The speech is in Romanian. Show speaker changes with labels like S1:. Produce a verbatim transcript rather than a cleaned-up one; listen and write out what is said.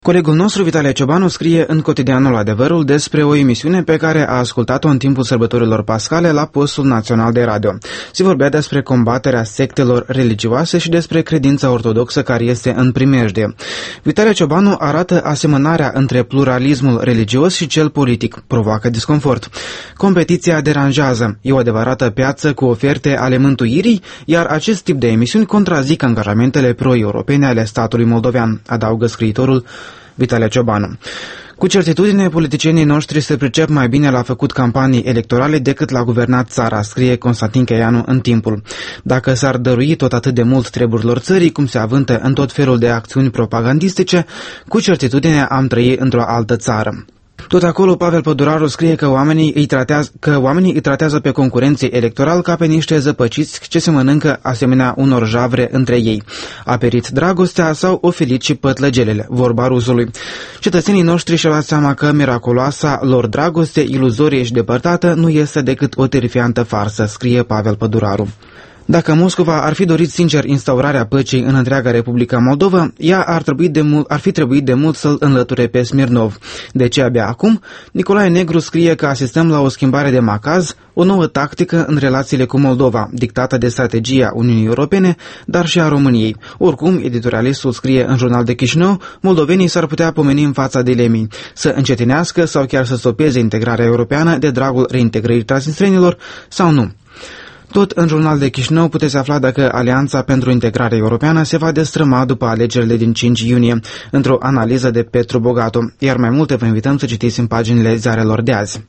S1: Colegul nostru, Vitalie Ciobanu, scrie în cotidianul Adevărul despre o emisiune pe care a ascultat-o în timpul sărbătorilor pascale la postul național de radio. Se vorbea despre combaterea sectelor religioase și despre credința ortodoxă care este în primejdie. Vitalie Ciobanu arată asemănarea între pluralismul religios și cel politic. Provoacă disconfort. Competiția deranjează. E o adevărată piață cu oferte ale mântuirii, iar acest tip de emisiuni contrazic angajamentele pro-europene ale statului moldovean, adaugă scriitorul Vitalie Ciobanu. Cu certitudine, politicienii noștri se pricep mai bine la făcut campanii electorale decât la guvernat țara, scrie Constantin Cheianu în Timpul. Dacă s-ar dărui tot atât de mult treburilor țării, cum se avântă în tot felul de acțiuni propagandistice, cu certitudine am trăi într-o altă țară. Tot acolo, Pavel Păduraru scrie că oamenii îi tratează, că oamenii îi tratează pe concurenții electoral ca pe niște zăpăciți ce se mănâncă asemenea unor javre între ei. A perit dragostea sau o felit și pătlăgelele, vorba rusului. Cetățenii noștri și-au dat seama că miraculoasa lor dragoste, iluzorie și depărtată, nu este decât o terifiantă farsă, scrie Pavel Păduraru. Dacă Moscova ar fi dorit sincer instaurarea păcii în întreaga Republica Moldova, ea ar, trebui de mult, ar fi trebuit de mult să-l înlăture pe Smirnov. De ce abia acum? Nicolae Negru scrie că asistăm la o schimbare de macaz, o nouă tactică în relațiile cu Moldova, dictată de strategia Uniunii Europene, dar și a României. Oricum, editorialistul scrie în Jurnal de Chișinău, moldovenii s-ar putea pomeni în fața dilemii, să încetinească sau chiar să stopeze integrarea europeană de dragul reintegrării transnistrenilor sau nu. Tot în Jurnal de Chișinău puteți afla dacă Alianța pentru Integrare Europeană se va destrăma după alegerile din cinci iunie, într-o analiză de Petru Bogatu, iar mai multe vă invităm să citiți în paginile ziarelor de azi.